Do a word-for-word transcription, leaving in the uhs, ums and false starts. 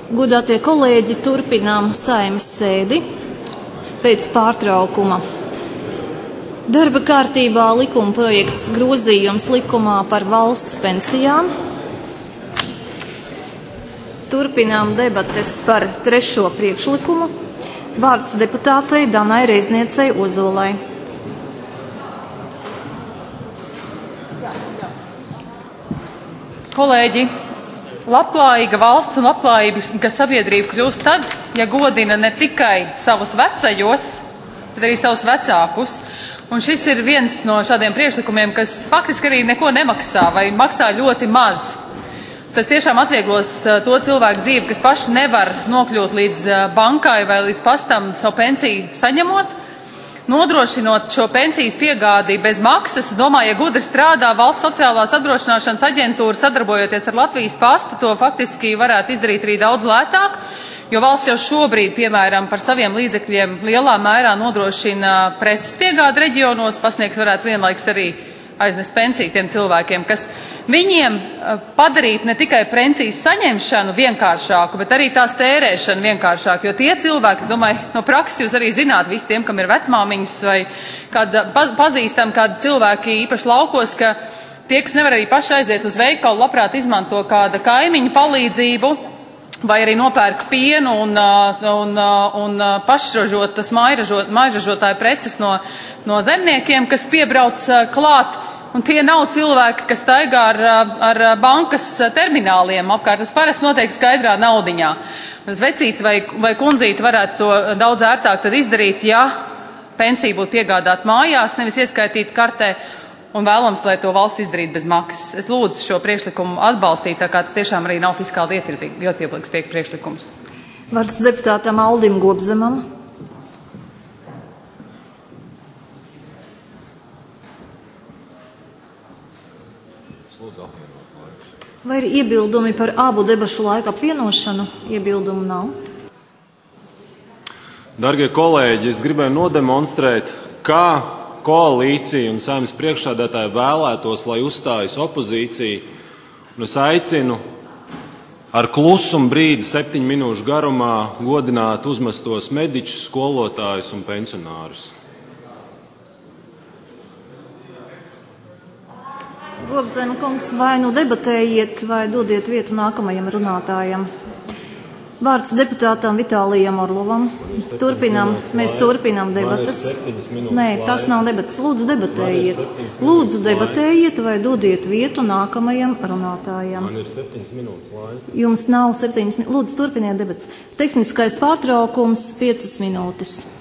Godātie kolēģi, turpinām Saeimas sēdi pēc pārtraukuma. Darba kārtībā likuma projekts grozījums likumā par valsts pensijām. Turpinām debates par trešo priekšlikumu. Vārds deputātei Danai Reizniecei Ozolai. Kolēģi, labklājīga valsts un labklājīga sabiedrība kļūst tad, ja godina ne tikai savus vecajos, bet arī savus vecākus. Un šis ir viens no šādiem priekšlikumiem, kas faktiski arī neko nemaksā vai maksā ļoti maz. Tas tiešām atvieglos to cilvēku dzīvi, kas paši nevar nokļūt līdz bankai vai līdz pastam savu pensiju saņemot. Nodrošinot šo pensijas piegādi bez maksas, es domāju, ja gudri strādā Valsts sociālās apdrošināšanas aģentūra, sadarbojoties ar Latvijas pastu, to faktiski varētu izdarīt arī daudz lētāk, jo valsts jau šobrīd, piemēram, par saviem līdzekļiem lielā mērā nodrošina preses piegādi reģionos, pasniegs varētu vienlaiks arī aiznest pensiju tiem cilvēkiem, kas viņiem padarīt ne tikai pensijas saņemšanu vienkāršāku, bet arī tās tērēšanu vienkāršāku, jo tie cilvēki, es domāju, no prakses jūs arī zināt, visi tiem, kam ir vecmāmiņas vai kāda pazīstam, kādi cilvēki īpaši laukos, ka tie, kas nevar arī paši aiziet uz veikalu, labprāt izmanto kāda kaimiņu palīdzību, vai arī nopērk pienu un, un, un pašražotas mājražotāju preces no, no zemniekiem, kas piebrauc klāt. Un tie nav cilvēki, kas staigā ar, ar bankas termināliem apkārt. Tas parasti notiek skaidrā naudiņā. Vecīts vai, vai kundzīte varētu to daudz ērtāk tad izdarīt, ja pensija būtu piegādāta mājās, nevis ieskaitīt kartē, un vēlams, lai to valsts izdarītu bez maksas. Es lūdzu šo priekšlikumu atbalstīt, tā kā tas tiešām arī nav fiskāli ietilpīgs priekšlikums. Vārds deputātam Aldim Gobzemam. Vai ir iebildumi par abu debašu laiku apvienošanu? Iebildumu nav. Dargie kolēģi, es gribēju nodemonstrēt, kā koalīcija un Saeimas priekšsēdētāji vēlētos, lai uzstājas opozīcija. Un es aicinu ar klusumu brīdi septiņu minūšu garumā godināt uzmestos mediķus, skolotājus un pensionārus. Gobzema kungs, vai nu debatējiet, vai dodiet vietu nākamajam runātājam. Vārds deputātam Vitālijam Orlovam. Turpinām, mēs turpinām debatas. Nē, tas nav debatas. Lūdzu, debatējiet. Lūdzu, debatējiet, vai dodiet vietu nākamajam runātājam. Man ir septiņas minūtes laika. Jums nav septiņas minūtes. Lūdzu, turpiniet debatas. Tehniskais pārtraukums piecas minūtes.